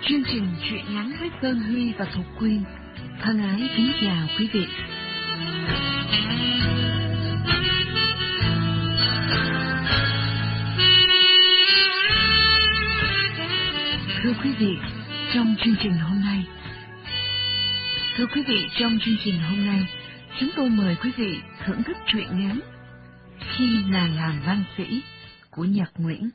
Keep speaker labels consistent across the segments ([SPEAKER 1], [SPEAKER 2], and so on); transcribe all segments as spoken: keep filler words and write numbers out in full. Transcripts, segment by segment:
[SPEAKER 1] Chương trình truyện ngắn với Sơn Huy và Thục Quyên thân ái kính chào quý vị. Thưa quý vị, trong chương trình hôm nay, thưa quý vị trong chương trình hôm nay, chúng tôi mời quý vị thưởng thức truyện ngắn Khi Nàng Làm Văn Sĩ của Nhật Nguyễn.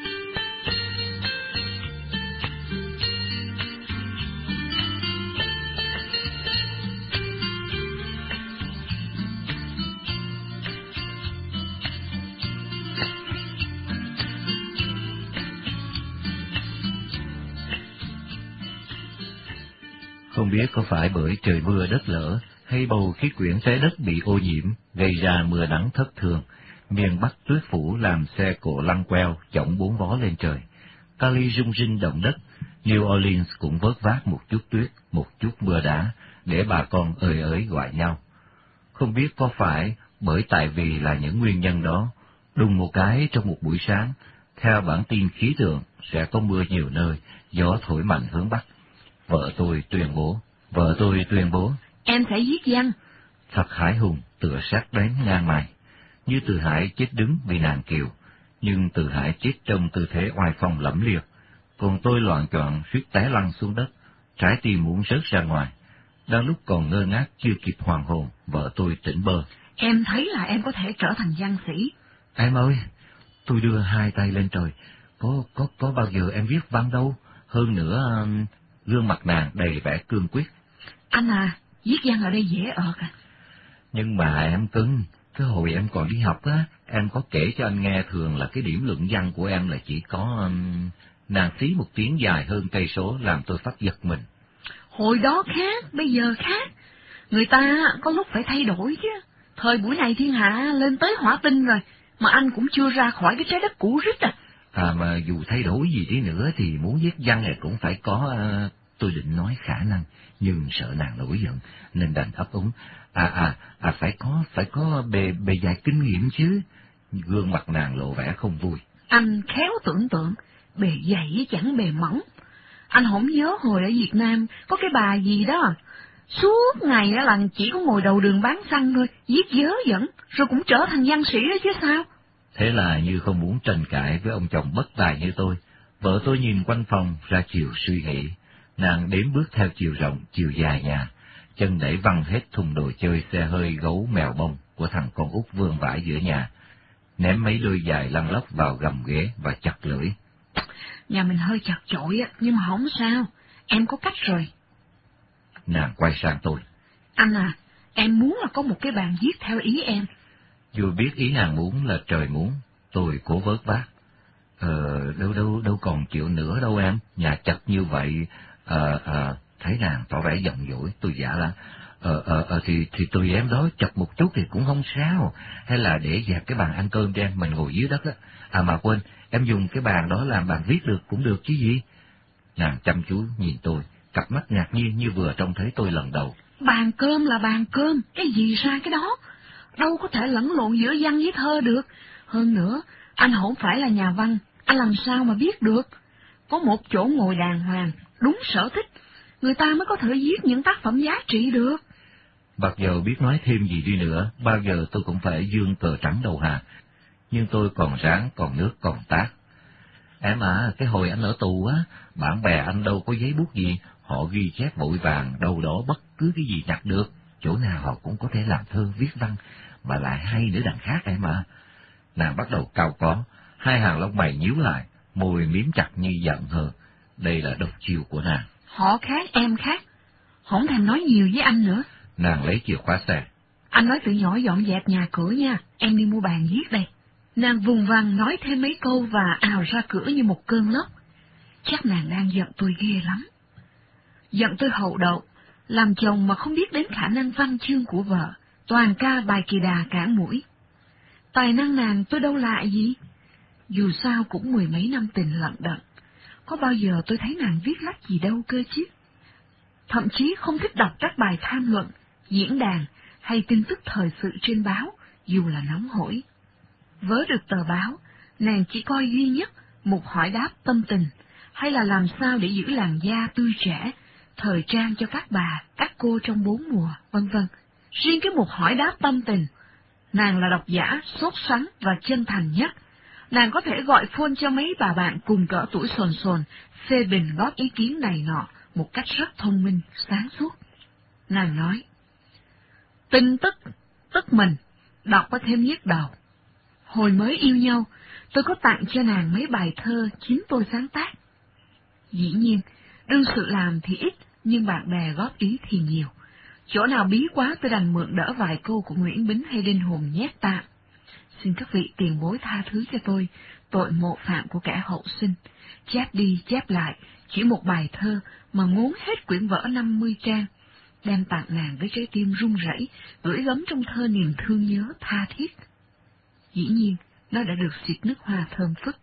[SPEAKER 2] Không biết có phải bởi trời mưa đất lở hay bầu khí quyển trái đất bị ô nhiễm gây ra mưa nắng thất thường, miền Bắc tuyết phủ làm xe cộ lăn queo chổng bốn vó lên trời. Cali rung rinh động đất, New Orleans cũng vớt vát một chút tuyết, một chút mưa đá để bà con ơi ới gọi nhau. Không biết có phải bởi tại vì là những nguyên nhân đó, đùng một cái trong một buổi sáng, theo bản tin khí tượng sẽ có mưa nhiều nơi, gió thổi mạnh hướng Bắc. Vợ tôi tuyên bố, vợ tôi tuyên bố,
[SPEAKER 1] em sẽ viết văn.
[SPEAKER 2] Thật hãi hùng, tựa sát đánh ngang mày, như Từ Hải chết đứng vì nàng kiều, nhưng Từ Hải chết trong tư thế oai phong lẫm liệt, còn tôi loạn choạng suýt té lăn xuống đất, trái tim muốn rớt ra ngoài. Đang lúc còn ngơ ngác chưa kịp hoàn hồn, vợ tôi tỉnh bơ.
[SPEAKER 1] Em thấy là em có thể trở thành văn sĩ.
[SPEAKER 2] Em ơi, tôi đưa hai tay lên trời, có có có bao giờ em viết văn đâu, hơn nữa. Gương mặt nàng đầy vẻ cương quyết.
[SPEAKER 1] Anh à, viết văn ở đây dễ ợt à.
[SPEAKER 2] Nhưng mà em cưng, cái hồi em còn đi học á, em có kể cho anh nghe thường là cái điểm luận văn của em là chỉ có um, nàng xí một tiếng dài hơn cây số làm tôi phát giật mình.
[SPEAKER 1] Hồi đó khác, bây giờ khác. Người ta có lúc phải thay đổi chứ. Thời buổi này thiên hạ lên tới hỏa tinh rồi, mà anh cũng chưa ra khỏi cái trái đất cũ rích à.
[SPEAKER 2] À mà dù thay đổi gì đi nữa thì muốn viết văn này cũng phải có, uh, tôi định nói khả năng, nhưng sợ nàng nổi giận, nên đành ấp úng. À à, à phải có, phải có bề, bề dày kinh nghiệm chứ. Gương mặt nàng lộ vẻ không vui.
[SPEAKER 1] Anh khéo tưởng tượng, bề dày chẳng bề mỏng. Anh không nhớ hồi ở Việt Nam có cái bà gì đó, suốt ngày là chỉ có ngồi đầu đường bán xăng thôi, viết dớ dẫn, rồi cũng trở thành văn sĩ đó chứ sao.
[SPEAKER 2] Thế là như không muốn tranh cãi với ông chồng bất tài như tôi, vợ tôi nhìn quanh phòng ra chiều suy nghĩ. Nàng đếm bước theo chiều rộng, chiều dài nhà, chân đẩy văng hết thùng đồ chơi xe hơi gấu mèo bông của thằng con út vương vãi giữa nhà, ném mấy đôi giày lăn lóc vào gầm ghế và chặt lưỡi.
[SPEAKER 1] Nhà mình hơi chật chội á, nhưng mà không sao, em có cách rồi.
[SPEAKER 2] Nàng quay sang tôi.
[SPEAKER 1] Anh à, em muốn là có một cái bàn viết theo ý em.
[SPEAKER 2] Dù biết ý nàng muốn là trời muốn, tôi cố vớt vát. Ờ, đâu đâu đâu còn chịu nữa đâu em, nhà chật như vậy. Ờ, ờ, thấy nàng tỏ vẻ giận dỗi, tôi giả là, ờ, ờ, ờ, thì, thì tùy em đó, chật một chút thì cũng không sao, hay là để dẹp cái bàn ăn cơm cho em, mình ngồi dưới đất á. À mà quên, em dùng cái bàn đó làm bàn viết được cũng được chứ gì. Nàng chăm chú nhìn tôi, cặp mắt ngạc nhiên như vừa trông thấy tôi lần đầu.
[SPEAKER 1] Bàn cơm là bàn cơm, cái gì ra cái đó, đâu có thể lẫn lộn giữa văn với thơ được. Hơn nữa, anh không phải là nhà văn, anh làm sao mà biết được. Có một chỗ ngồi đàng hoàng, đúng sở thích, người ta mới có thể viết những tác phẩm giá trị được.
[SPEAKER 2] Mặc dầu biết nói thêm gì đi nữa, bao giờ tôi cũng phải dương cờ trắng đầu hàng. Nhưng tôi còn ráng, còn nước, còn tát. Em à, cái hồi anh ở tù á, bạn bè anh đâu có giấy bút gì, họ ghi chép vội vàng, đâu đó bất cứ cái gì nhặt được, chỗ nào họ cũng có thể làm thơ, viết văn, mà lại hay nữa đằng khác em à. Nàng bắt đầu cau có, hai hàng lông mày nhíu lại, môi miếm chặt như giận hờn. Đây là độc chiêu của nàng.
[SPEAKER 1] Họ khác, em khác, không thèm nói nhiều với anh nữa.
[SPEAKER 2] Nàng lấy chìa khóa xe.
[SPEAKER 1] Anh nói từ nhỏ dọn dẹp nhà cửa nha, em đi mua bàn viết đây. Nàng vùng vằng nói thêm mấy câu và ào ra cửa như một cơn lốc. Chắc nàng đang giận tôi ghê lắm. Giận tôi hậu đậu, làm chồng mà không biết đến khả năng văn chương của vợ, toàn ca bài kỳ đà cản mũi. Tài năng nàng tôi đâu lạ gì, dù sao cũng mười mấy năm tình lận đận, có bao giờ tôi thấy nàng viết lách gì đâu cơ chứ. Thậm chí không thích đọc các bài tham luận, diễn đàn hay tin tức thời sự trên báo, dù là nóng hổi. Vớ được tờ báo, nàng chỉ coi duy nhất một hỏi đáp tâm tình, hay là làm sao để giữ làn da tươi trẻ, thời trang cho các bà, các cô trong bốn mùa, vân vân. Riêng cái mục hỏi đáp tâm tình, nàng là độc giả sốt sắng và chân thành nhất. Nàng có thể gọi phone cho mấy bà bạn cùng cỡ tuổi sồn sồn, phê bình góp ý kiến này nọ một cách rất thông minh, sáng suốt. Nàng nói, tin tức, tức mình, đọc có thêm nhức đầu. Hồi mới yêu nhau, tôi có tặng cho nàng mấy bài thơ chính tôi sáng tác. Dĩ nhiên, đương sự làm thì ít, nhưng bạn bè góp ý thì nhiều. Chỗ nào bí quá tôi đành mượn đỡ vài câu của Nguyễn Bính hay Đinh Hùng nhét tạm. Xin các vị tiền bối tha thứ cho tôi, tội mộ phạm của kẻ hậu sinh. Chép đi chép lại, chỉ một bài thơ mà ngốn hết quyển vở năm mươi trang. Đem tặng nàng với trái tim run rẩy, gửi gắm trong thơ niềm thương nhớ tha thiết. Dĩ nhiên, nó đã được xịt nước hoa thơm phức.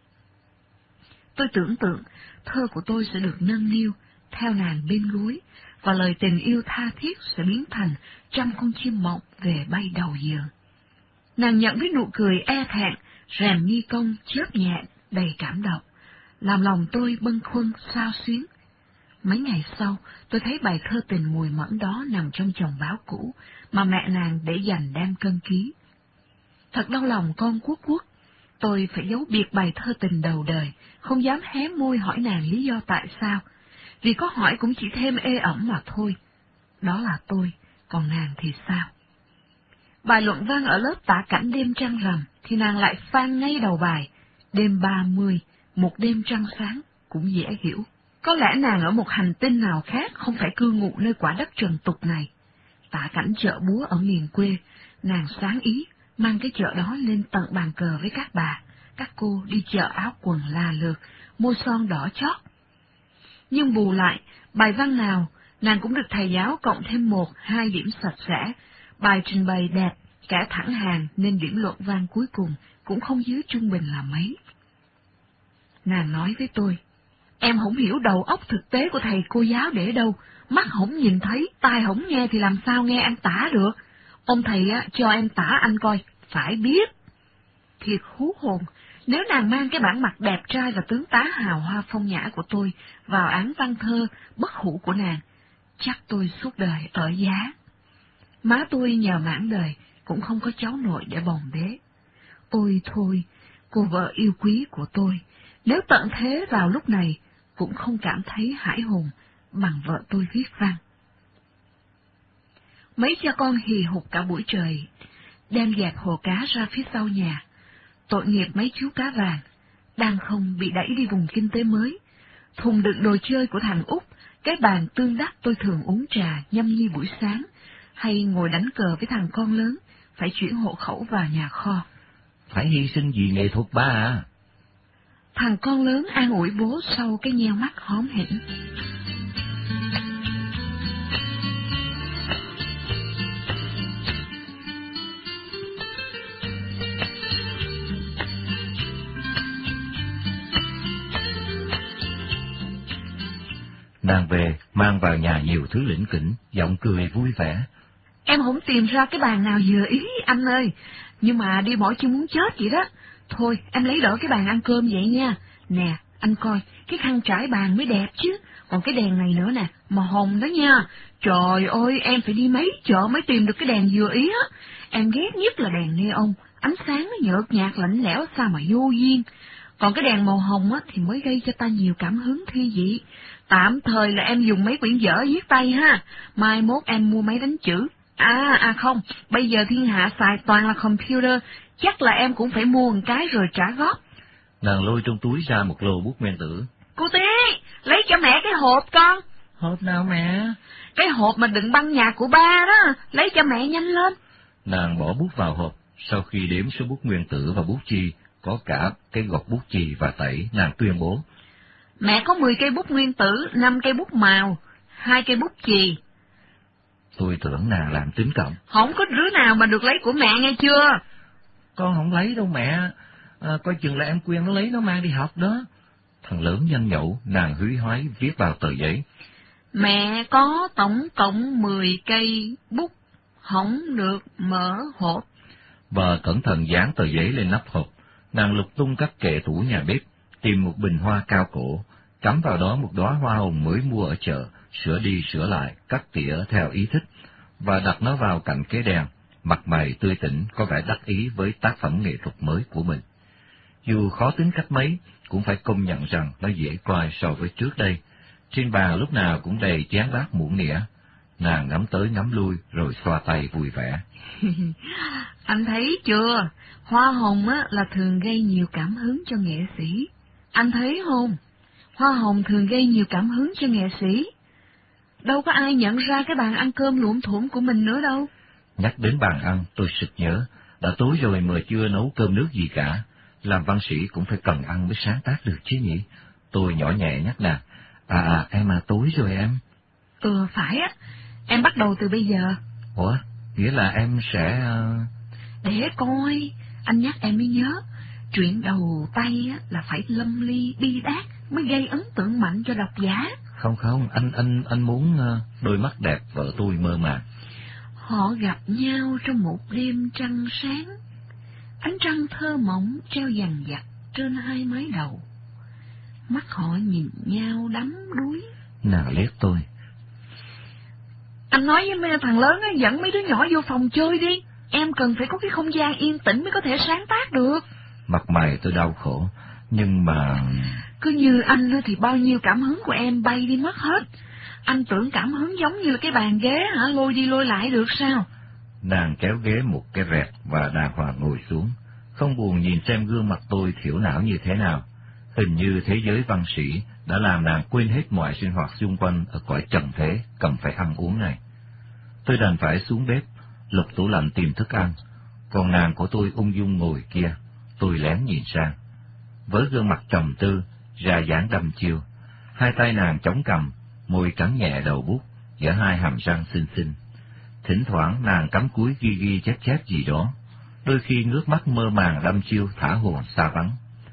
[SPEAKER 1] Tôi tưởng tượng thơ của tôi sẽ được nâng niu theo nàng bên gối, và lời tình yêu tha thiết sẽ biến thành trăm con chim mộng về bay đầu giường. Nàng nhận với nụ cười e thẹn, rèm nghi công chớp nhẹ đầy cảm động, làm lòng tôi bâng khuâng xao xuyến. Mấy ngày sau, tôi thấy bài thơ tình mùi mẫn đó nằm trong chồng báo cũ mà mẹ nàng để dành đem cân ký. Thật đau lòng con Quốc Quốc, tôi phải giấu biệt bài thơ tình đầu đời, không dám hé môi hỏi nàng lý do tại sao, vì có hỏi cũng chỉ thêm ê ẩm mà thôi. Đó là tôi, còn nàng thì sao? Bài luận văn ở lớp tả cảnh đêm trăng rằm, thì nàng lại phang ngay đầu bài, đêm ba mươi, một đêm trăng sáng, cũng dễ hiểu. Có lẽ nàng ở một hành tinh nào khác, không phải cư ngụ nơi quả đất trần tục này. Tả cảnh chợ búa ở miền quê, nàng sáng ý, mang cái chợ đó lên tận bàn cờ với các bà, các cô đi chợ áo quần là lượt, môi son đỏ chót. Nhưng bù lại, bài văn nào, nàng cũng được thầy giáo cộng thêm một, hai điểm sạch sẽ, bài trình bày đẹp, cả thẳng hàng nên điểm luận văn cuối cùng cũng không dưới trung bình là mấy. Nàng nói với tôi, em không hiểu đầu óc thực tế của thầy cô giáo để đâu, mắt không nhìn thấy, tai không nghe thì làm sao nghe anh tả được. Ông thầy á, cho em tả anh coi, phải biết. Thiệt hú hồn, nếu nàng mang cái bản mặt đẹp trai và tướng tá hào hoa phong nhã của tôi vào án văn thơ bất hủ của nàng, chắc tôi suốt đời ở giá. Má tôi nhờ mãn đời cũng không có cháu nội để bồng bế. Ôi thôi, cô vợ yêu quý của tôi, nếu tận thế vào lúc này cũng không cảm thấy hãi hùng bằng vợ tôi viết văn. Mấy cha con hì hục cả buổi trời, đem dẹp hồ cá ra phía sau nhà. Tội nghiệp mấy chú cá vàng, đang không bị đẩy đi vùng kinh tế mới. Thùng đựng đồ chơi của thằng Út, cái bàn tương đắc tôi thường uống trà nhâm nhi buổi sáng, hay ngồi đánh cờ với thằng con lớn, phải chuyển hộ khẩu vào nhà kho.
[SPEAKER 2] Phải hy sinh vì nghệ thuật ba à?
[SPEAKER 1] Thằng con lớn an ủi bố sau cái nheo mắt hóm hỉnh.
[SPEAKER 2] Nàng về, mang vào nhà nhiều thứ lỉnh kỉnh, giọng cười vui vẻ.
[SPEAKER 1] Em không tìm ra cái bàn nào vừa ý anh ơi, nhưng mà đi mỏi chứ muốn chết vậy đó. Thôi, em lấy đỡ cái bàn ăn cơm vậy nha. Nè, anh coi, cái khăn trải bàn mới đẹp chứ, còn cái đèn này nữa nè, màu hồng đó nha. Trời ơi, em phải đi mấy chợ mới tìm được cái đèn vừa ý á. Em ghét nhất là đèn neon, ánh sáng nó nhợt nhạt lạnh lẽo sao mà vô duyên. Còn cái đèn màu hồng á thì mới gây cho ta nhiều cảm hứng thi vị. Tạm thời là em dùng mấy quyển vở viết tay ha, mai mốt em mua máy đánh chữ. À, à không, bây giờ thiên hạ xài toàn là computer, chắc là em cũng phải mua một cái rồi trả góp.
[SPEAKER 2] Nàng lôi trong túi ra một lô bút nguyên tử.
[SPEAKER 1] Cô Tí, lấy cho mẹ cái hộp con.
[SPEAKER 2] Hộp nào mẹ?
[SPEAKER 1] Cái hộp mà đựng băng nhạc của ba đó, lấy cho mẹ nhanh lên.
[SPEAKER 2] Nàng bỏ bút vào hộp, sau khi đếm số bút nguyên tử và bút chì, có cả cái gọt bút chì và tẩy, nàng tuyên bố.
[SPEAKER 1] Mẹ có mười cây bút nguyên tử, năm cây bút màu, hai cây bút chì.
[SPEAKER 2] Tôi tưởng nàng làm tính cộng.
[SPEAKER 1] Không có đứa nào mà được lấy của mẹ nghe chưa?
[SPEAKER 2] Con không lấy đâu mẹ, à, coi chừng là em Quyên nó lấy nó mang đi học đó. Thằng lớn nhanh nhậu, nàng húy hoái viết vào tờ giấy.
[SPEAKER 1] Mẹ có tổng cộng mười cây bút, không được mở hộp.
[SPEAKER 2] Và cẩn thận dán tờ giấy lên nắp hộp, nàng lục tung các kệ tủ nhà bếp, tìm một bình hoa cao cổ, cắm vào đó một đóa hoa hồng mới mua ở chợ, sửa đi sửa lại, cắt tỉa theo ý thích, và đặt nó vào cạnh cái đèn, mặt mày tươi tỉnh, có vẻ đắc ý với tác phẩm nghệ thuật mới của mình. Dù khó tính cách mấy, cũng phải công nhận rằng nó dễ coi so với trước đây. Trên bàn lúc nào cũng đầy chén bát muỗng nĩa. Nàng ngắm tới ngắm lui rồi xoa tay vui vẻ.
[SPEAKER 1] Anh thấy chưa, hoa hồng á là thường gây nhiều cảm hứng cho nghệ sĩ. Anh thấy không? Hoa hồng thường gây nhiều cảm hứng cho nghệ sĩ. Đâu có ai nhận ra cái bàn ăn cơm luộm thuộm của mình nữa đâu.
[SPEAKER 2] Nhắc đến bàn ăn, tôi sực nhớ, đã tối rồi mà chưa nấu cơm nước gì cả. Làm văn sĩ cũng phải cần ăn mới sáng tác được chứ nhỉ? Tôi nhỏ nhẹ nhắc nàng. À à, em à, tối rồi em.
[SPEAKER 1] Ừ, phải á, em bắt đầu từ bây giờ.
[SPEAKER 2] Ủa, nghĩa là em sẽ...
[SPEAKER 1] Để coi, anh nhắc em mới nhớ. Chuyện đầu tay á là phải lâm ly bi đát mới gây ấn tượng mạnh cho độc giả.
[SPEAKER 2] Không không, anh anh anh muốn đôi mắt đẹp vợ tôi mơ màng.
[SPEAKER 1] Họ gặp nhau trong một đêm trăng sáng, ánh trăng thơ mộng treo dằng dặc trên hai mái đầu. Mắt họ nhìn nhau đắm đuối.
[SPEAKER 2] Nàng liếc tôi.
[SPEAKER 1] Anh nói với mấy thằng lớn á, dẫn mấy đứa nhỏ vô phòng chơi đi. Em cần phải có cái không gian yên tĩnh mới có thể sáng tác được.
[SPEAKER 2] Mặt mày tôi đau khổ, nhưng mà...
[SPEAKER 1] Cứ như anh thì bao nhiêu cảm hứng của em bay đi mất hết. Anh tưởng cảm hứng giống như là cái bàn ghế hả, lôi đi lôi lại được sao?
[SPEAKER 2] Nàng kéo ghế một cái rẹt và đàng hoàng ngồi xuống, không buồn nhìn xem gương mặt tôi thiểu não như thế nào. Hình như thế giới văn sĩ đã làm nàng quên hết mọi sinh hoạt xung quanh ở cõi trần thế cần phải ăn uống này. Tôi đành phải xuống bếp, lục tủ lạnh tìm thức ăn, còn nàng của tôi ung dung ngồi kia. Tôi lén nhìn sang. Với gương mặt trầm tư, ra dáng đăm chiêu, hai tay nàng chống cằm, môi cắn nhẹ đầu bút, giữa hai hàm răng xinh xinh. Thỉnh thoảng nàng cắm cúi ghi ghi chép chép gì đó, đôi khi ngước mắt mơ màng đăm chiêu thả hồn xa vắng.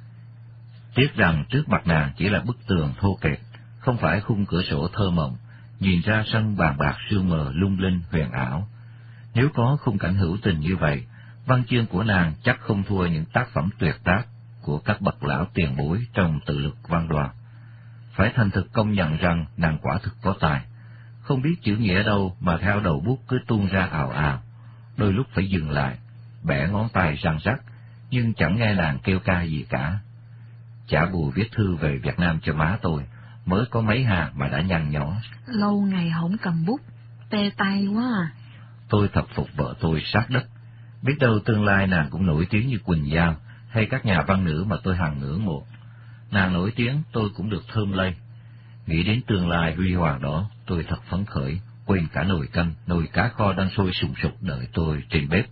[SPEAKER 2] Tiếc rằng trước mặt nàng chỉ là bức tường thô kệch, không phải khung cửa sổ thơ mộng, nhìn ra sân bàn bạc sương mờ lung linh huyền ảo. Nếu có khung cảnh hữu tình như vậy, văn chương của nàng chắc không thua những tác phẩm tuyệt tác của các bậc lão tiền bối trong tự lực văn đoàn. Phải thành thực công nhận rằng nàng quả thực có tài, không biết chữ nghĩa đâu mà theo đầu bút cứ tuôn ra ào ào, đôi lúc phải dừng lại, bẻ ngón tay răng rắc, nhưng chẳng nghe nàng kêu ca gì cả. Chả bù viết thư về Việt Nam cho má tôi, mới có mấy hàng mà đã nhăn nhó.
[SPEAKER 1] Lâu ngày không cầm bút, tê tay quá à.
[SPEAKER 2] Tôi thập phục vợ tôi sát đất, biết đâu tương lai nàng cũng nổi tiếng như Quỳnh Giao hay các nhà văn nữ mà tôi hằng ngưỡng mộ. Nàng nổi tiếng, tôi cũng được thơm lây. Nghĩ đến tương lai huy hoàng đó, tôi thật phấn khởi, quên cả nồi canh, nồi cá kho đang sôi sùng sục đợi tôi trên bếp.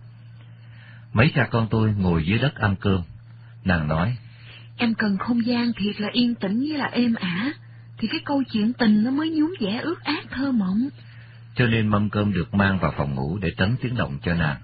[SPEAKER 2] Mấy cha con tôi ngồi dưới đất ăn cơm. Nàng nói,
[SPEAKER 1] em cần không gian thiệt là yên tĩnh với là êm ả, thì cái câu chuyện tình nó mới nhún vẻ ướt át thơ mộng.
[SPEAKER 2] Cho nên mâm cơm được mang vào phòng ngủ để tránh tiếng động cho nàng.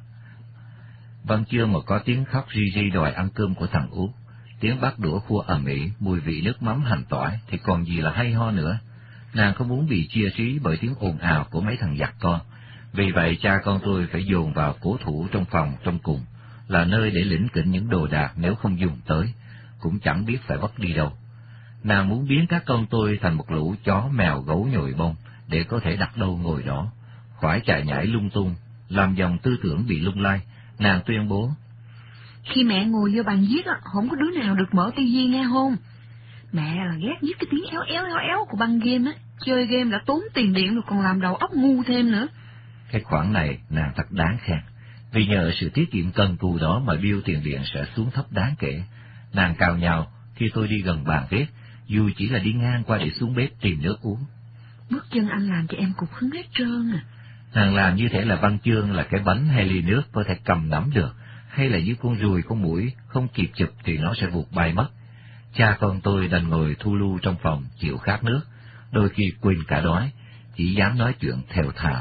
[SPEAKER 2] Văn chưa mà có tiếng khóc ri ri đòi ăn cơm của thằng Út, tiếng bát đũa khua ầm ĩ, mùi vị nước mắm hành tỏi thì còn gì là hay ho nữa. Nàng không muốn bị chia trí bởi tiếng ồn ào của mấy thằng giặc con. Vì vậy cha con tôi phải dồn vào cố thủ trong phòng trong cùng, là nơi để lỉnh kỉnh những đồ đạc nếu không dùng tới, cũng chẳng biết phải vất đi đâu. Nàng muốn biến các con tôi thành một lũ chó mèo gấu nhồi bông, để có thể đặt đâu ngồi đó, khỏi chạy nhảy lung tung, làm dòng tư tưởng bị lung lay. Nàng tuyên bố,
[SPEAKER 1] khi mẹ ngồi vô bàn viết á, không có đứa nào được mở tivi nghe không? Mẹ là ghét nhất cái tiếng éo éo éo éo của băng game á, chơi game đã tốn tiền điện rồi còn làm đầu óc ngu thêm nữa.
[SPEAKER 2] Cái khoản này nàng thật đáng khen, vì nhờ sự tiết kiệm cần cù đó mà bill tiền điện sẽ xuống thấp đáng kể. Nàng cào nhào khi tôi đi gần bàn viết, dù chỉ là đi ngang qua để xuống bếp tìm nước uống.
[SPEAKER 1] Bước chân anh làm cho em cục hứng hết trơn à.
[SPEAKER 2] Nàng làm như thể là văn chương là cái bánh hay ly nước có thể cầm nắm được, hay là như con ruồi con muỗi không kịp chụp thì nó sẽ vụt bay mất. Cha con tôi đành ngồi thu lu trong phòng chịu khát nước, đôi khi quên cả đói, chỉ dám nói chuyện thều thào.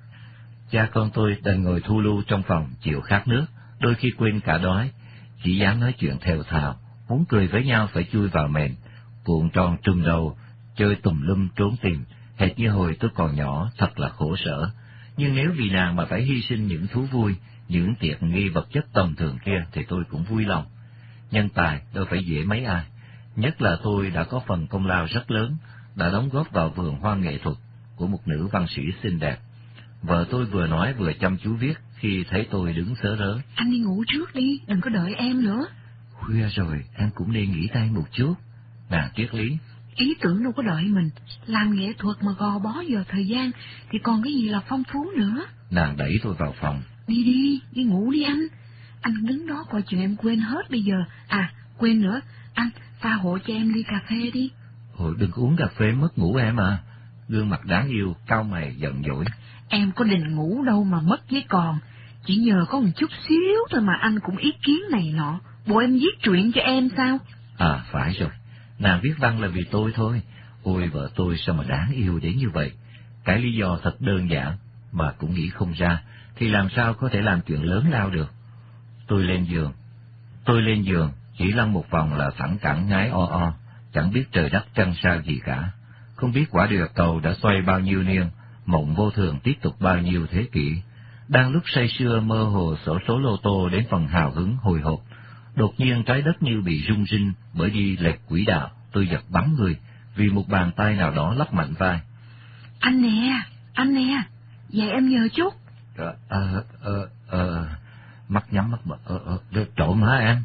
[SPEAKER 2] Cha con tôi đành ngồi thu lu trong phòng chịu khát nước, đôi khi quên cả đói, chỉ dám nói chuyện thều thào, muốn cười với nhau phải chui vào mền, cuộn tròn trùm đầu, chơi tùm lum trốn tìm, hệt như hồi tôi còn nhỏ, thật là khổ sở. Nhưng nếu vì nàng mà phải hy sinh những thú vui, những tiện nghi vật chất tầm thường kia thì tôi cũng vui lòng. Nhân tài đâu phải dễ mấy ai, Nhất là tôi đã có phần công lao rất lớn, đã đóng góp vào vườn hoa nghệ thuật của một nữ văn sĩ xinh đẹp. Vợ tôi vừa nói vừa chăm chú viết khi thấy tôi đứng sớ rớ.
[SPEAKER 1] Anh đi ngủ trước đi, đừng có đợi em nữa.
[SPEAKER 2] Khuya rồi, em cũng nên nghỉ tay một chút. Nàng triết lý.
[SPEAKER 1] Ý tưởng đâu có đợi mình, làm nghệ thuật mà gò bó giờ thời gian, thì còn cái gì là phong phú nữa.
[SPEAKER 2] Nàng đẩy tôi vào phòng.
[SPEAKER 1] Đi đi, đi ngủ đi anh. Anh đứng đó coi chuyện em quên hết bây giờ. À, quên nữa, anh pha hộ cho em ly cà phê đi.
[SPEAKER 2] Ôi, đừng có uống cà phê mất ngủ em à. Gương mặt đáng yêu, cau mày giận dỗi.
[SPEAKER 1] Em có định ngủ đâu mà mất với còn. Chỉ nhờ có một chút xíu thôi mà anh cũng ý kiến này nọ. Bộ em viết truyện cho em sao?
[SPEAKER 2] À, phải rồi. Nàng viết văn là vì tôi thôi. Ôi, vợ tôi sao mà đáng yêu đến như vậy. Cái lý do thật đơn giản, mà cũng nghĩ không ra, thì làm sao có thể làm chuyện lớn lao được. Tôi lên giường. Tôi lên giường, chỉ lăn một vòng là thẳng cẳng ngái o o, chẳng biết trời đất trăng sao gì cả. Không biết quả địa cầu đã xoay bao nhiêu niên, mộng vô thường tiếp tục bao nhiêu thế kỷ. Đang lúc say sưa mơ hồ xổ số lô tô đến phần hào hứng hồi hộp, đột nhiên trái đất như bị rung rinh bởi đi lệch quỹ đạo. Tôi giật bắn người vì một bàn tay nào đó lắc mạnh vai.
[SPEAKER 1] Anh nè, anh nè, dạy em nhờ chút.
[SPEAKER 2] Ờ, ờ, ờ, ờ, mắt nhắm mắt mở, ờ, ờ, trộm hả em?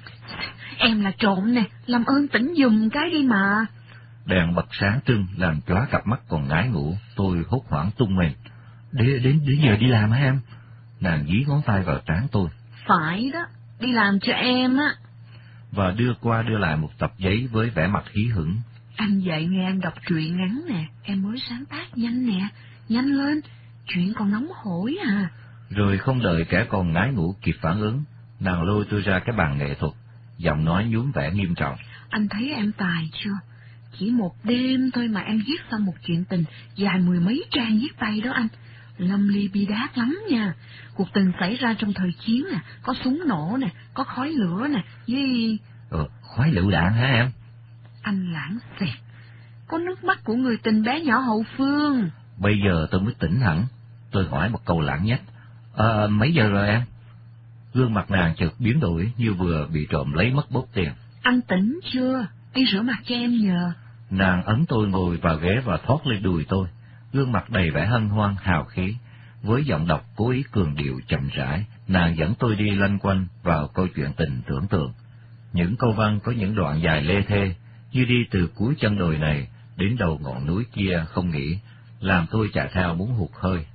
[SPEAKER 1] Em là trộm nè, làm ơn tỉnh giùm cái đi mà.
[SPEAKER 2] Đèn bật sáng trưng làm chóa cặp mắt còn ngái ngủ, tôi hốt hoảng tung mình. Đến, đến, đến giờ đi làm hả em? Nàng dí ngón tay vào trán tôi.
[SPEAKER 1] Phải đó, đi làm cho em á.
[SPEAKER 2] Và đưa qua đưa lại một tập giấy với vẻ mặt hí hửng.
[SPEAKER 1] Anh dạy nghe em đọc truyện ngắn nè, em mới sáng tác nhanh nè, nhanh lên, chuyện còn nóng hổi à.
[SPEAKER 2] Rồi không đợi kẻ còn ngái ngủ kịp phản ứng, nàng lôi tôi ra cái bàn nghệ thuật, giọng nói nhuốm vẻ nghiêm trọng.
[SPEAKER 1] Anh thấy em tài chưa? Chỉ một đêm thôi mà em viết xong một chuyện tình dài mười mấy trang viết tay đó anh. Lâm ly bi đát lắm nha. Cuộc tình xảy ra trong thời chiến nè, có súng nổ nè, có khói lửa nè, với...
[SPEAKER 2] Ờ, khói lựu đạn hả em?
[SPEAKER 1] Anh lãng xẹt. Có nước mắt của người tình bé nhỏ hậu phương.
[SPEAKER 2] Bây giờ tôi mới tỉnh hẳn. Tôi hỏi một câu lãng nhách. Ờ, mấy giờ rồi em? Gương mặt nàng chợt biến đổi như vừa bị trộm lấy mất bóp tiền.
[SPEAKER 1] Anh tỉnh chưa? Đi rửa mặt cho em nhờ.
[SPEAKER 2] Nàng ấn tôi ngồi vào ghế và thoát lên đùi tôi, gương mặt đầy vẻ hân hoan hào khí. Với giọng đọc cố ý cường điệu chậm rãi, nàng dẫn tôi đi lanh quanh vào câu chuyện tình tưởng tượng. Những câu văn có những đoạn dài lê thê, như đi từ cuối chân đồi này đến đầu ngọn núi kia không nghỉ, làm tôi chạy theo muốn hụt hơi.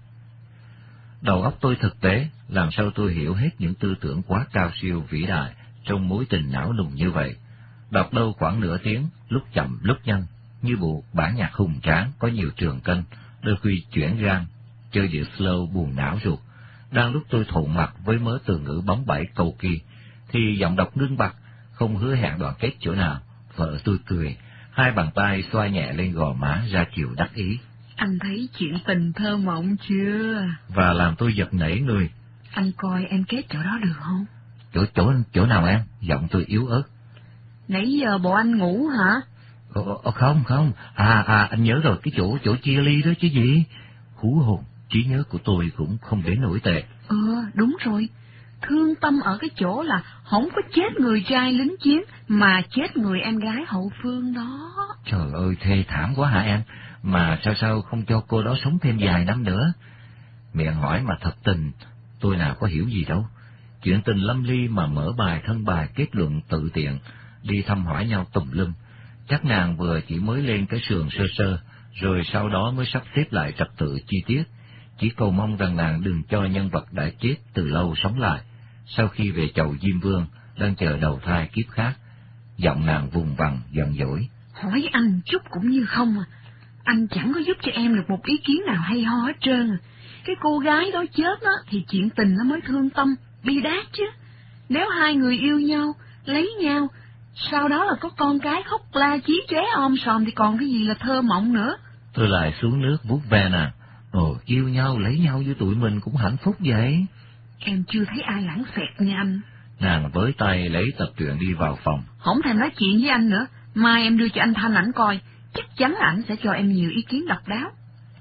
[SPEAKER 2] Đầu óc tôi thực tế, làm sao tôi hiểu hết những tư tưởng quá cao siêu vĩ đại trong mối tình não nùng như vậy. Đọc đâu khoảng nửa tiếng, lúc chậm lúc nhanh, như bộ bản nhạc hùng tráng có nhiều trường cân, đôi khi chuyển gang, chơi điệu slow buồn não ruột. Đang lúc tôi thộn mặt với mớ từ ngữ bóng bẩy cầu kỳ, thì giọng đọc ngưng bặt, không hứa hẹn đoạn kết chỗ nào. Vợ tôi cười, hai bàn tay xoa nhẹ lên gò má ra chiều đắc ý.
[SPEAKER 1] Anh thấy chuyện tình thơ mộng chưa?
[SPEAKER 2] Và làm tôi giật nảy người.
[SPEAKER 1] Anh coi em kết chỗ đó được không?
[SPEAKER 2] Chỗ chỗ chỗ nào em? Giọng tôi yếu ớt.
[SPEAKER 1] Nãy giờ bộ anh ngủ hả?
[SPEAKER 2] Ờ, không, không, à, à, anh nhớ rồi, cái chỗ, chỗ chia ly đó chứ gì. Hú hồn, trí nhớ của tôi cũng không đến nổi tệ.
[SPEAKER 1] Ờ, đúng rồi, thương tâm ở cái chỗ là không có chết người trai lính chiến, mà chết người em gái hậu phương đó.
[SPEAKER 2] Trời ơi, thê thảm quá hả em, mà sao sao không cho cô đó sống thêm vài năm nữa. Miệng hỏi mà thật tình, tôi nào có hiểu gì đâu. Chuyện tình lâm ly mà mở bài thân bài kết luận tự tiện, đi thăm hỏi nhau tùm lum. Chắc nàng vừa chỉ mới lên cái sườn sơ sơ, rồi sau đó mới sắp xếp lại trật tự chi tiết. Chỉ cầu mong rằng nàng đừng cho nhân vật đã chết từ lâu sống lại, sau khi về chầu Diêm Vương, đang chờ đầu thai kiếp khác. Giọng nàng vùng vằng, giận dỗi.
[SPEAKER 1] Hỏi anh chút cũng như không à. Anh chẳng có giúp cho em được một ý kiến nào hay ho hết trơn à. Cái cô gái đó chết á, thì chuyện tình nó mới thương tâm, bi đát chứ. Nếu hai người yêu nhau, lấy nhau, sau đó là có con cái khóc la chí chóe om sòm thì còn cái gì là thơ mộng nữa.
[SPEAKER 2] Tôi lại xuống nước vuốt ve nàng. Ồ, yêu nhau, lấy nhau với tụi mình cũng hạnh phúc vậy.
[SPEAKER 1] Em chưa thấy ai lãng xẹt nha anh.
[SPEAKER 2] Nàng với tay lấy tập truyện đi vào phòng.
[SPEAKER 1] Không thèm nói chuyện với anh nữa, mai em đưa cho anh Thanh ảnh coi, chắc chắn ảnh sẽ cho em nhiều ý kiến độc đáo.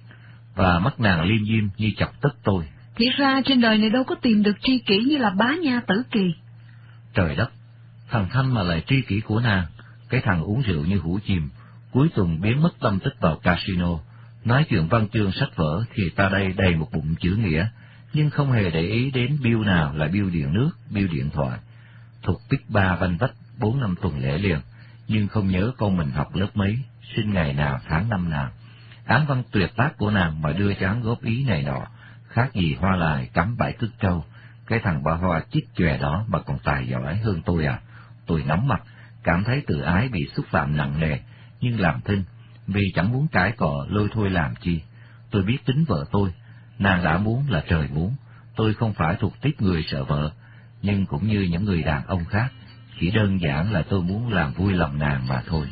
[SPEAKER 2] Và mắt nàng liêm diêm như chọc tức tôi.
[SPEAKER 1] Thiệt ra trên đời này đâu có tìm được tri kỷ như là Bá Nha Tử Kỳ.
[SPEAKER 2] Trời đất, thằng Thanh mà lại tri kỷ của nàng, Cái thằng uống rượu như hũ chìm, cuối tuần biến mất tâm tích vào casino, nói chuyện văn chương sách vở thì ta đây đầy một bụng chữ nghĩa, nhưng không hề để ý đến bill nào là bill điện nước, bill điện thoại. Thuộc pích ba vanh vách bốn năm tuần lễ liền, nhưng không nhớ con mình học lớp mấy, sinh ngày nào tháng năm nào. Án văn tuyệt tác của nàng mà đưa cho hắn góp ý này nọ, khác gì hoa lại cắm bãi cứt trâu. Cái thằng ba hoa chích chòe đó mà còn tài giỏi hơn tôi à. Tôi nóng mặt, cảm thấy tự ái bị xúc phạm nặng nề, nhưng làm thinh, vì chẳng muốn cãi cọ lôi thôi làm chi. Tôi biết tính vợ tôi, nàng đã muốn là trời muốn, tôi không phải thuộc tiếp người sợ vợ, nhưng cũng như những người đàn ông khác, chỉ đơn giản là tôi muốn làm vui lòng nàng mà thôi.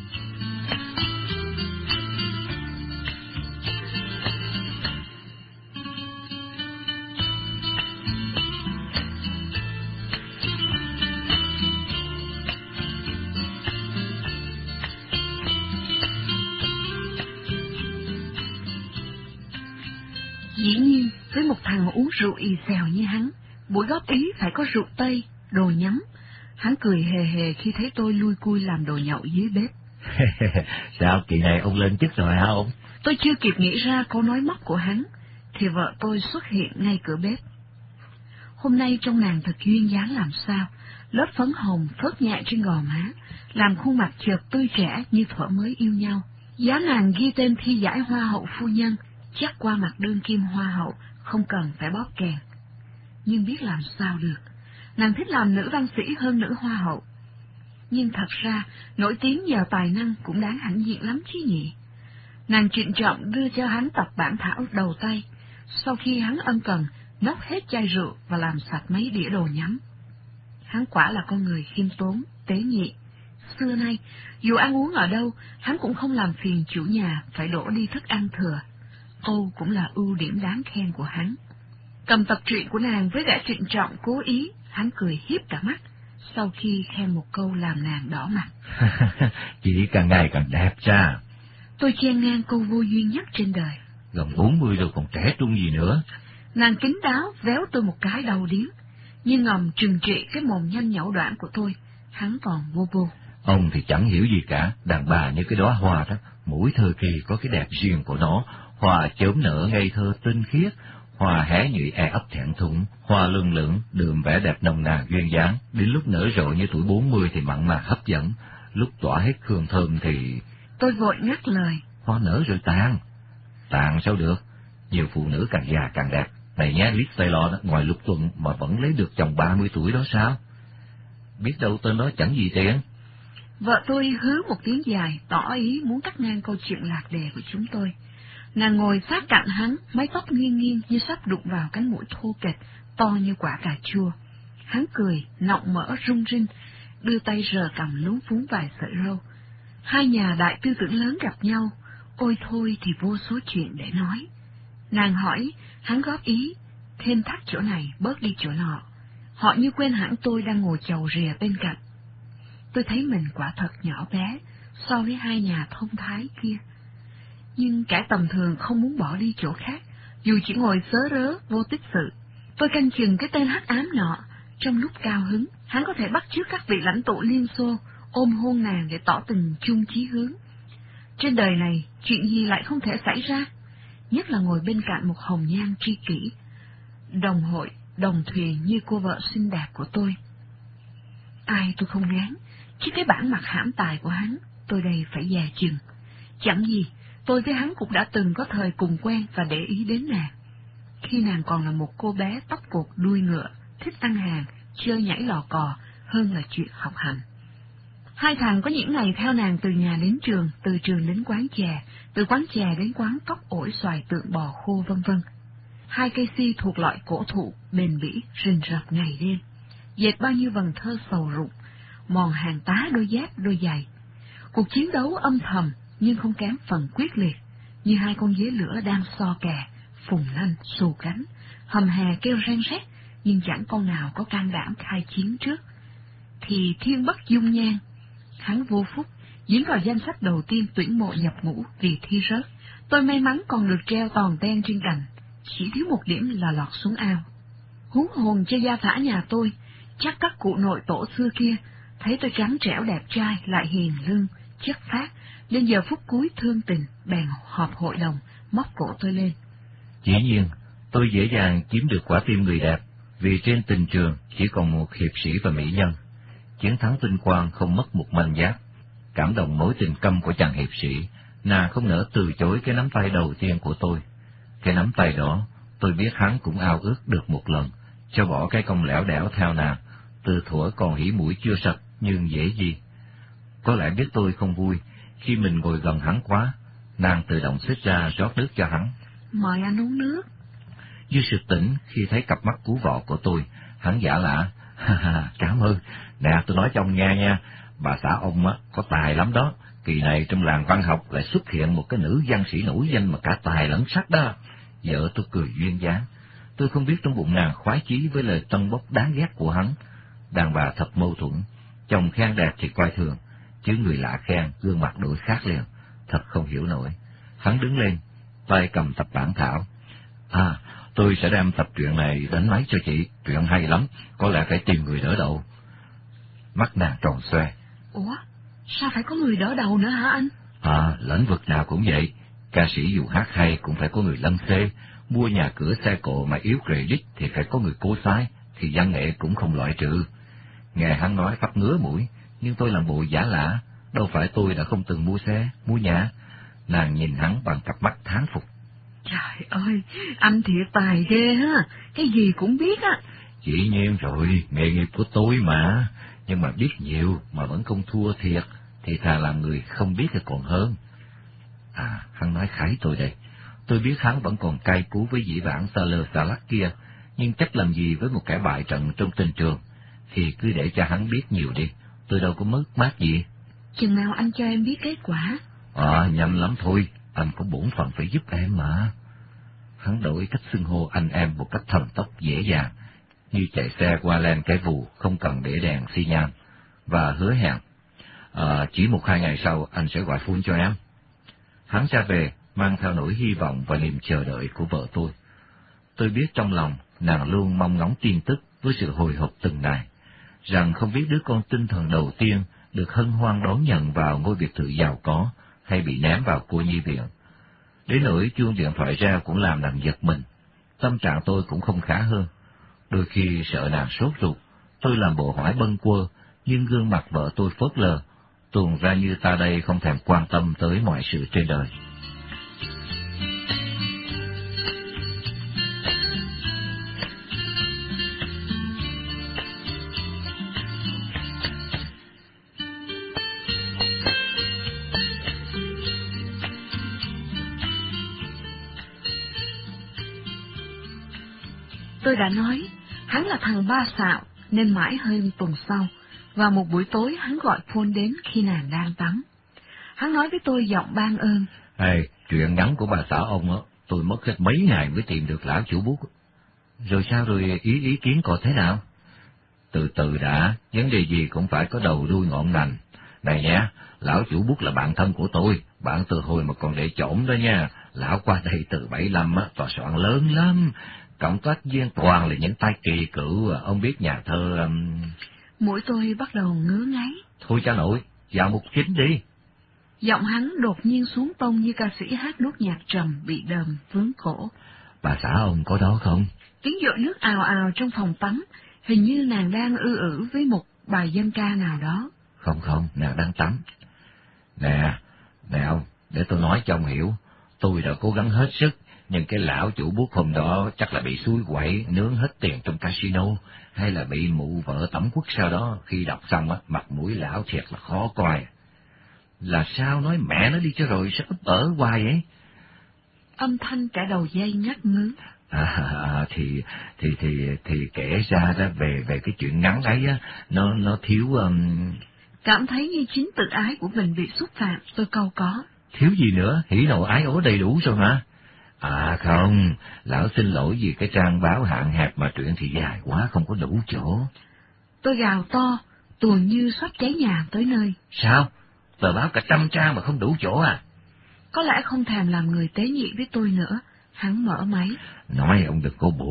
[SPEAKER 1] Dĩ nhiên, với một thằng uống rượu ì xèo như hắn, buổi góp ý phải có rượu tây, đồ nhắm. Hắn cười hề hề khi thấy tôi lui cui làm đồ nhậu dưới bếp.
[SPEAKER 2] Sao kỳ này ông lên chức rồi hả ông?
[SPEAKER 1] Tôi chưa kịp nghĩ ra câu nói móc của hắn, thì vợ tôi xuất hiện ngay cửa bếp. Hôm nay trông nàng thật duyên dáng làm sao, lớp phấn hồng phớt nhẹ trên gò má, làm khuôn mặt chợt tươi trẻ như thuở mới yêu nhau. Giá nàng ghi tên thi giải hoa hậu phu nhân, chắc qua mặt đương kim hoa hậu, không cần phải bóp kèn. Nhưng biết làm sao được, nàng thích làm nữ văn sĩ hơn nữ hoa hậu. Nhưng thật ra, nổi tiếng nhờ tài năng cũng đáng hãnh diện lắm chứ nhỉ. Nàng trịnh trọng đưa cho hắn tập bản thảo đầu tay, sau khi hắn ân cần, nốc hết chai rượu và làm sạch mấy đĩa đồ nhắm. Hắn quả là con người khiêm tốn, tế nhị. Xưa nay, dù ăn uống ở đâu, hắn cũng không làm phiền chủ nhà phải đổ đi thức ăn thừa. Âu cũng là ưu điểm đáng khen của hắn. Cầm tập truyện của nàng với vẻ trịnh trọng cố ý, hắn cười hiếp cả mắt, sau khi khen một câu làm nàng đỏ mặt.
[SPEAKER 2] Chị càng ngày càng đẹp ra.
[SPEAKER 1] Tôi chen ngang câu vô duyên nhất trên đời.
[SPEAKER 2] Gần bốn mươi rồi còn trẻ trung gì nữa.
[SPEAKER 1] Nàng kín đáo véo tôi một cái đầu điếng, nhưng ngầm trừng trị cái mồm nhanh nhẩu đoạn của tôi, hắn còn vô vô.
[SPEAKER 2] Ông thì chẳng hiểu gì cả, đàn bà như cái đóa hoa đó, mỗi thời kỳ có cái đẹp riêng của nó. Hoa chớm nở ngây thơ tinh khiết, hoa hé nhụy e ấp thẹn thùng, hoa lưng lửng đượm vẻ đẹp nồng nàn duyên dáng, đến lúc nở rộ như tuổi bốn mươi thì mặn mà hấp dẫn, lúc tỏa hết hương thơm thì...
[SPEAKER 1] Tôi vội ngắt lời.
[SPEAKER 2] Hoa nở rồi tàn. Tàn sao được, nhiều phụ nữ càng già càng đẹp. Này nhé, Liz Taylor đó, ngoài Lục Tuần mà vẫn lấy được chồng ba mươi tuổi đó sao? Biết đâu tên đó chẳng gì tiền.
[SPEAKER 1] Vợ tôi hứ một tiếng dài, tỏ ý muốn cắt ngang câu chuyện lạc đề của chúng tôi. Nàng ngồi sát cạnh hắn, mái tóc nghiêng nghiêng như sắp đụng vào cánh mũi thô kệch, to như quả cà chua. Hắn cười, nọng mỡ rung rinh, đưa tay rờ cằm lúng phúng vài sợi râu. Hai nhà đại tư tưởng lớn gặp nhau, ôi thôi thì vô số chuyện để nói. Nàng hỏi, hắn góp ý, thêm thắt chỗ này, bớt đi chỗ nọ. Họ như quên hẳn tôi đang ngồi chầu rìa bên cạnh. Tôi thấy mình quả thật nhỏ bé so với hai nhà thông thái kia. Nhưng kẻ tầm thường không muốn bỏ đi chỗ khác, dù chỉ ngồi sớ rớ, vô tích sự. Tôi canh chừng cái tên hắc ám nọ, trong lúc cao hứng, hắn có thể bắt chước các vị lãnh tụ Liên Xô, ôm hôn nàng để tỏ tình chung chí hướng. Trên đời này, chuyện gì lại không thể xảy ra, nhất là ngồi bên cạnh một hồng nhan tri kỷ, đồng hội, đồng thuyền như cô vợ xinh đẹp của tôi. Ai tôi không ngán, chứ cái bản mặt hãm tài của hắn, tôi đây phải dè chừng. Chẳng gì, tôi với hắn cũng đã từng có thời cùng quen và để ý đến nàng. Khi nàng còn là một cô bé tóc cột đuôi ngựa, thích ăn hàng, chơi nhảy lò cò, hơn là chuyện học hành. Hai thằng có những ngày theo nàng từ nhà đến trường, từ trường đến quán chè, từ quán chè đến quán cóc ổi xoài tượng bò khô vân vân. Hai cây si thuộc loại cổ thụ, bền bỉ, rình rập ngày đêm. Dệt bao nhiêu vần thơ sầu rụng, mòn hàng tá đôi dép đôi giày. Cuộc chiến đấu âm thầm nhưng không kém phần quyết liệt, như hai con dế lửa đang so kè, phùng nanh xù cánh, hầm hè kêu reng rét, nhưng chẳng con nào có can đảm khai chiến trước. Thì thiên bất dung nhan, hắn vô phúc, dính vào danh sách đầu tiên tuyển mộ nhập ngũ vì thi rớt. Tôi may mắn còn được treo toàn ten trên cành, chỉ thiếu một điểm là lọt xuống ao. Huống hồn cho gia phả nhà tôi, chắc các cụ nội tổ xưa kia, thấy tôi trắng trẻo đẹp trai lại hiền lương, chất phác, đến giờ phút cuối thương tình, bèn họp hội đồng, móc cổ tôi lên.
[SPEAKER 2] Dĩ nhiên, tôi dễ dàng chiếm được quả tim người đẹp, vì trên tình trường chỉ còn một hiệp sĩ và mỹ nhân. Chiến thắng vinh quang không mất một manh giáp. Cảm động mối tình câm của chàng hiệp sĩ, nàng không nỡ từ chối cái nắm tay đầu tiên của tôi. Cái nắm tay đó, tôi biết hắn cũng ao ước được một lần, cho bỏ cái công lẻo đẻo theo nàng, từ thuở còn hỉ mũi chưa sạch nhưng dễ gì. Có lẽ biết tôi không vui, khi mình ngồi gần hắn quá, nàng tự động xích ra rót nước cho hắn.
[SPEAKER 1] Mời anh uống nước.
[SPEAKER 2] Như sực tỉnh khi thấy cặp mắt cú vọ của tôi, hắn giả lạ, ha ha, cảm ơn. Nè, tôi nói cho ông nghe nha, bà xã ông á có tài lắm đó. Kỳ này trong làng văn học lại xuất hiện một cái nữ văn sĩ nổi danh mà cả tài lẫn sắc đó. Vợ tôi cười duyên dáng. Tôi không biết trong bụng nàng khoái chí với lời tân bốc đáng ghét của hắn. Đàn bà thật mâu thuẫn, chồng khen đẹp thì coi thường, chứ người lạ khen gương mặt đổi khác liền, thật không hiểu nổi. Hắn đứng lên, tay cầm tập bản thảo. À, tôi sẽ đem tập truyện này đánh máy cho chị, truyện hay lắm, có lẽ phải tìm người đỡ đầu. Mắt nàng tròn xoe.
[SPEAKER 1] Ủa, sao phải có người đỡ đầu nữa hả anh?
[SPEAKER 2] À, lĩnh vực nào cũng vậy, ca sĩ dù hát hay cũng phải có người lân xê, mua nhà cửa xe cộ mà yếu credit thì phải có người cố xái, thì văn nghệ cũng không loại trừ. Nghe hắn nói phát ngứa mũi, nhưng tôi làm bộ giả lạ, đâu phải tôi đã không từng mua xe, mua nhà. Nàng nhìn hắn bằng cặp mắt thán phục.
[SPEAKER 1] Trời ơi, anh thiệt tài ghê ha, cái gì cũng biết á.
[SPEAKER 2] Dĩ nhiên rồi, nghề nghiệp của tôi mà, nhưng mà biết nhiều mà vẫn không thua thiệt, thì thà làm người không biết thì còn hơn. À, hắn nói khái tôi đây. Tôi biết hắn vẫn còn cay cú với dĩ vãng xa lơ xa lắc kia, nhưng chắc làm gì với một kẻ bại trận trong tình trường, thì cứ để cho hắn biết nhiều đi, tôi đâu có mất mát gì.
[SPEAKER 1] Chừng nào anh cho em biết kết quả?
[SPEAKER 2] À, nhanh lắm thôi, anh có bổn phận phải giúp em mà. Hắn đổi cách xưng hô anh em một cách thần tốc dễ dàng, như chạy xe qua len cái vù không cần để đèn xi nhan, và hứa hẹn, à, chỉ một hai ngày sau anh sẽ gọi phone cho em. Hắn ra về, mang theo nỗi hy vọng và niềm chờ đợi của vợ tôi. Tôi biết trong lòng nàng luôn mong ngóng tin tức với sự hồi hộp từng ngày, rằng không biết đứa con tinh thần đầu tiên được hân hoan đón nhận vào ngôi biệt thự giàu có hay bị ném vào cô nhi viện. Đến nỗi chuông điện thoại ra cũng làm nàng giật mình. Tâm trạng tôi cũng không khá hơn. Đôi khi sợ nàng sốt ruột, tôi làm bộ hỏi bâng quơ, nhưng gương mặt vợ tôi phớt lờ, tuồn ra như ta đây không thèm quan tâm tới mọi sự trên đời.
[SPEAKER 1] Tôi đã nói, hắn là thằng ba xạo, nên mãi hơn tuần sau, vào một buổi tối hắn gọi phone đến khi nàng đang tắm. Hắn nói với tôi giọng ban ơn.
[SPEAKER 2] Hey, chuyện ngắn của bà xã ông á, tôi mất hết mấy ngày mới tìm được lão chủ bút. Rồi sao rồi, ý ý kiến cậu thế nào? Từ từ đã, vấn đề gì cũng phải có đầu đuôi ngọn ngành. Này nhé, lão chủ bút là bạn thân của tôi, bạn từ hồi mà còn để trộm đó nha. Lão qua đây từ bảy lăm á, tòa soạn lớn lắm. Cộng tác viên toàn là những tay kỳ cựu, ông biết nhà thơ... Um...
[SPEAKER 1] Mũi tôi bắt đầu ngứa ngáy.
[SPEAKER 2] Thôi cha nội, vào mục chính đi.
[SPEAKER 1] Giọng hắn đột nhiên xuống tông như ca sĩ hát nốt nhạc trầm bị đờm vướng cổ.
[SPEAKER 2] Bà xã ông có đó không?
[SPEAKER 1] Tiếng dội nước ào ào trong phòng tắm, hình như nàng đang ư ử với một bài dân ca nào đó.
[SPEAKER 2] Không không, nàng đang tắm. Nè, nè ông, để tôi nói cho ông hiểu, tôi đã cố gắng hết sức, nhưng cái lão chủ bút hôm đó chắc là bị xúi quậy, nướng hết tiền trong casino, hay là bị mụ vợ tẩm quất sau đó, khi đọc xong á, mặt mũi lão thiệt là khó coi. Là sao nói mẹ nó đi cho rồi, sao ấp ở hoài vậy?
[SPEAKER 1] Âm thanh cả đầu dây ngắt ngứ.
[SPEAKER 2] À, thì thì thì thì kể ra đó về về cái chuyện ngắn ấy á, nó nó thiếu um...
[SPEAKER 1] Cảm thấy như chính tự ái của mình bị xúc phạm, tôi cau có.
[SPEAKER 2] Thiếu gì nữa, hỉ nộ ái ố đầy đủ rồi mà. À không, lão xin lỗi vì cái trang báo hạn hẹp mà truyện thì dài quá không có đủ chỗ.
[SPEAKER 1] Tôi gào to, tuồn như sắp cháy nhà tới nơi.
[SPEAKER 2] Sao? Tờ báo cả trăm trang mà không đủ chỗ à?
[SPEAKER 1] Có lẽ không thèm làm người tế nhị với tôi nữa. Hắn mở máy.
[SPEAKER 2] Nói ông đừng có buồn,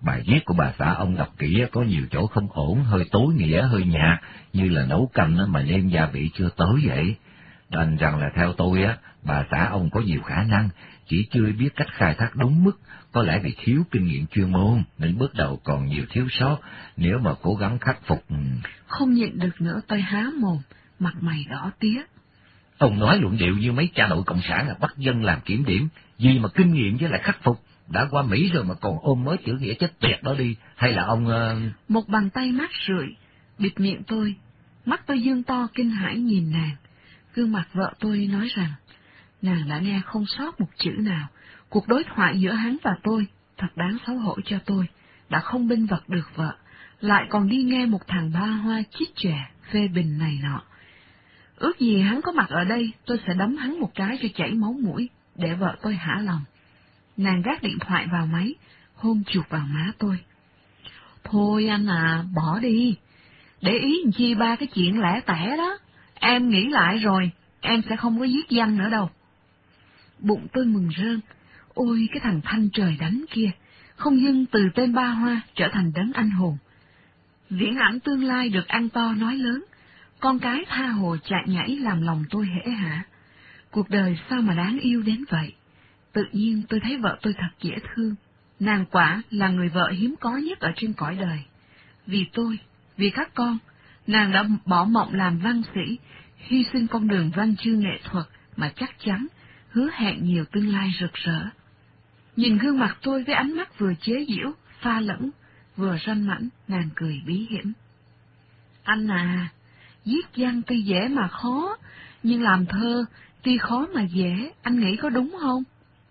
[SPEAKER 2] Bài viết của bà xã ông đọc kỹ có nhiều chỗ không ổn, hơi tối nghĩa, hơi nhạt, như là nấu canh mà nêm gia vị chưa tới vậy. Đành rằng là theo tôi á, bà xã ông có nhiều khả năng, chỉ chưa biết cách khai thác đúng mức, có lẽ vì thiếu kinh nghiệm chuyên môn, nên bước đầu còn nhiều thiếu sót, nếu mà cố gắng khắc phục...
[SPEAKER 1] Không nhịn được nữa, tôi há mồm, mặt mày đỏ tía.
[SPEAKER 2] Ông nói luận điệu như mấy cha nội cộng sản là bắt dân làm kiểm điểm, gì mà kinh nghiệm với lại khắc phục, đã qua Mỹ rồi mà còn ôm mới chữ nghĩa chết tiệt đó đi, hay là ông... Uh...
[SPEAKER 1] Một bàn tay mát rượi, bịt miệng tôi, mắt tôi dương to kinh hãi nhìn nàng. Gương mặt vợ tôi nói rằng, nàng đã nghe không sót một chữ nào, cuộc đối thoại giữa hắn và tôi, thật đáng xấu hổ cho tôi, đã không bênh vực được vợ, lại còn đi nghe một thằng ba hoa chít chòe, phê bình này nọ. Ước gì hắn có mặt ở đây, tôi sẽ đấm hắn một cái cho chảy máu mũi, để vợ tôi hả lòng. Nàng gác điện thoại vào máy, hôn chụp vào má tôi. Thôi anh à, bỏ đi, để ý làm chi ba cái chuyện lẻ tẻ đó, em nghĩ lại rồi, em sẽ không có giết danh nữa đâu. Bụng tôi mừng rơn, ôi cái thằng Thanh trời đánh kia, không dưng từ tên ba hoa trở thành đấng anh hùng. Viễn ảnh tương lai được ăn to nói lớn, con cái tha hồ chạy nhảy làm lòng tôi hễ hả. Cuộc đời sao mà đáng yêu đến vậy? Tự nhiên tôi thấy vợ tôi thật dễ thương. Nàng quả là người vợ hiếm có nhất ở trên cõi đời. Vì tôi, vì các con, nàng đã bỏ mộng làm văn sĩ, hy sinh con đường văn chương nghệ thuật mà chắc chắn hứa hẹn nhiều tương lai rực rỡ. Nhìn gương mặt tôi với ánh mắt vừa chế giễu, pha lẫn, vừa ranh mãnh, nàng cười bí hiểm. Anh à, viết văn tuy dễ mà khó, nhưng làm thơ tuy khó mà dễ, anh nghĩ có đúng không?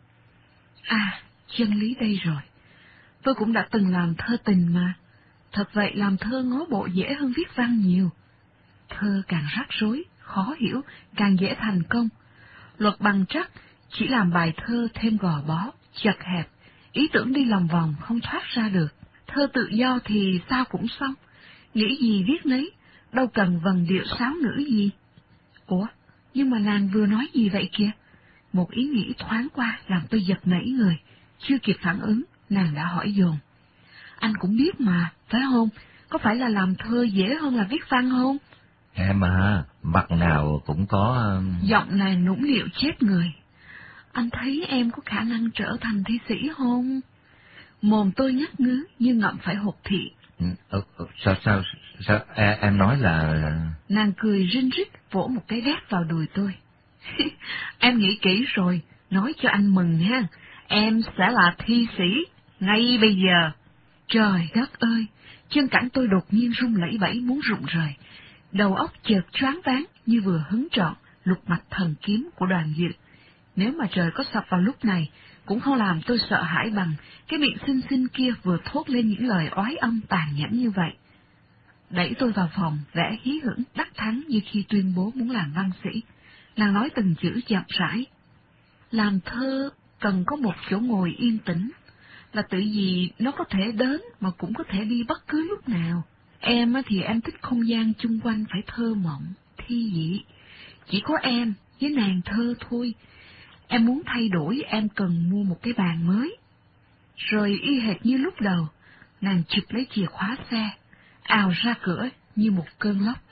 [SPEAKER 1] À, chân lý đây rồi. Tôi cũng đã từng làm thơ tình mà. Thật vậy, làm thơ ngó bộ dễ hơn viết văn nhiều. Thơ càng rắc rối, khó hiểu, càng dễ thành công. Luật bằng trắc chỉ làm bài thơ thêm gò bó, chật hẹp, ý tưởng đi lòng vòng không thoát ra được. Thơ tự do thì sao cũng xong, nghĩ gì viết nấy, đâu cần vần điệu sáo ngữ gì. Ủa, nhưng mà nàng vừa nói gì vậy kìa? Một ý nghĩ thoáng qua làm tôi giật nảy người, chưa kịp phản ứng, nàng đã hỏi dồn. Anh cũng biết mà, phải không? Có phải là làm thơ dễ hơn là viết văn không?
[SPEAKER 2] Em à, mặt nào cũng có...
[SPEAKER 1] Giọng nàng nũng nịu chết người. Anh thấy em có khả năng trở thành thi sĩ không? Mồm tôi ngắt ngứ như ngậm phải hột thị.
[SPEAKER 2] Ừ, sao, sao, sao, em, em nói là...
[SPEAKER 1] Nàng cười rinh rít vỗ một cái đét vào đùi tôi. Em nghĩ kỹ rồi, nói cho anh mừng ha, em sẽ là thi sĩ, ngay bây giờ. Trời đất ơi, chân cẳng tôi đột nhiên rung lẩy bẩy muốn rụng rời, đầu óc chợt choáng váng như vừa hứng trọn lục mạch thần kiếm của Đoàn Dự. Nếu mà trời có sập vào lúc này, cũng không làm tôi sợ hãi bằng cái miệng xinh xinh kia vừa thốt lên những lời oái âm tàn nhẫn như vậy. Đẩy tôi vào phòng, vẻ hí hửng đắc thắng như khi tuyên bố muốn làm văn sĩ. Nàng nói từng chữ chậm rãi. Làm thơ cần có một chỗ ngồi yên tĩnh, là tự vì nó có thể đến mà cũng có thể đi bất cứ lúc nào. Em thì em thích không gian chung quanh phải thơ mộng, thi vị. Chỉ có em với nàng thơ thôi. Em muốn thay đổi, em cần mua một cái bàn mới. Rồi y hệt như lúc đầu, nàng chụp lấy chìa khóa xe, ào ra cửa như một cơn lốc.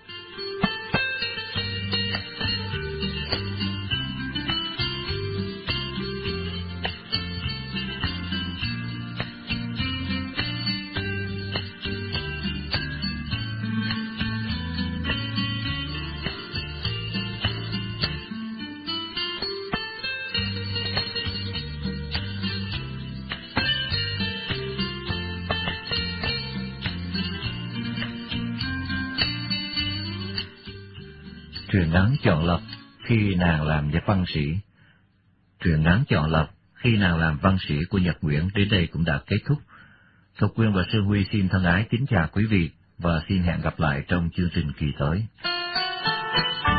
[SPEAKER 2] Truyện ngắn chọn lọc khi nàng làm văn sĩ. Truyện ngắn chọn lọc khi nàng làm văn sĩ của Nhật Nguyễn đến đây cũng đã kết thúc. Thục Quyên và Sư Huy xin thân ái kính chào quý vị và xin hẹn gặp lại trong chương trình kỳ tới.